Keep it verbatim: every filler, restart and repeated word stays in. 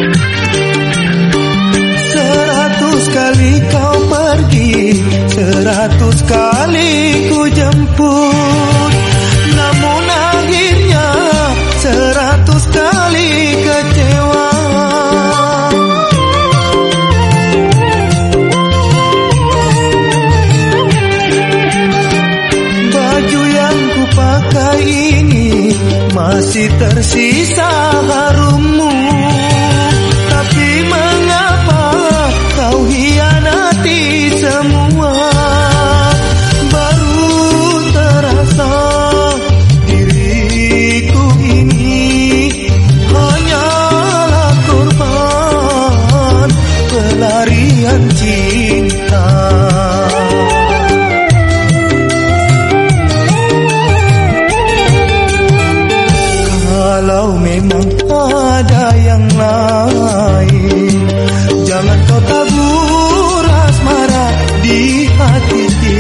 Seratus kali kau pergi, seratus kali ku jemput, namun akhirnya seratus kali kecewa. Baju yang ku pakai ini masih tersisa harummu, tapi mengapa kau hianati semua? Baru terasa diriku ini hanyalah korban pelarian cinta. Kalau memang ada yang lain, jangan kau tabur asmara di hati.